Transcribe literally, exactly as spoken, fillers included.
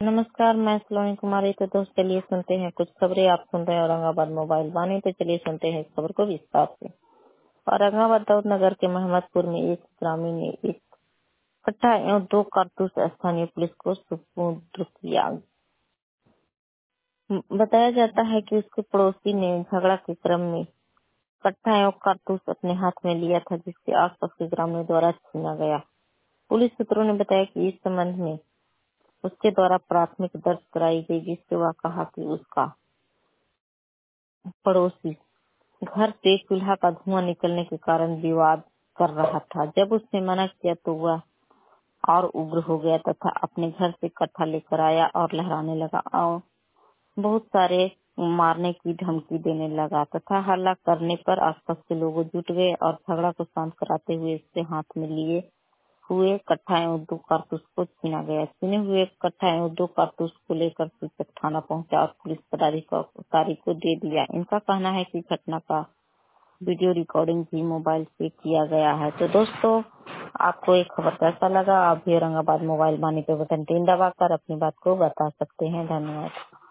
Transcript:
नमस्कार, मैं सलोनी कुमारी। तो दोस्त चलिए सुनते हैं कुछ खबरें। आप सुन रहे हैं औरंगाबाद मोबाइल वाणी। तो चलिए सुनते हैं इस खबर को विस्तार से। औरंगाबाद दाऊद नगर के मोहम्मदपुर में एक ग्रामीण ने एक कट्टा एवं दो कारतूस स्थानीय पुलिस को सुपुर्द किया। बताया जाता है कि उसके पड़ोसी ने झगड़ा के क्रम में कट्टा एवं कारतूस अपने हाथ में लिया था, जिससे आसपास के ग्रामीणों द्वारा छीना गया। पुलिस सूत्रों ने बताया कि इस संबंध में उसके द्वारा प्राथमिक दर्ज कराई गई, जिससे वह कहा कि उसका पड़ोसी घर से चूल्हा का धुआं निकलने के कारण विवाद कर रहा था। जब उसने मना किया तो वह और उग्र हो गया तथा अपने घर से कट्टा लेकर आया और लहराने लगा और बहुत सारे मारने की धमकी देने लगा तथा हल्ला करने पर आसपास के लोग जुट गए और झगड़ा को शांत कराते हुए उससे हाथ में लिए हुए कट्टा एवं दो कारतूस को छीना गया। छीने हुए कट्टा एवं दो कारतूस को लेकर सूचक थाना पहुंचा और पुलिस पदाधिकारी को दे दिया। इनका कहना है कि घटना का वीडियो रिकॉर्डिंग भी मोबाइल से किया गया है। तो दोस्तों, आपको एक खबर कैसा लगा? आप भी औरंगाबाद मोबाइल वाणी पे बटन तीन दबाकर अपनी बात को बता सकते हैं। धन्यवाद।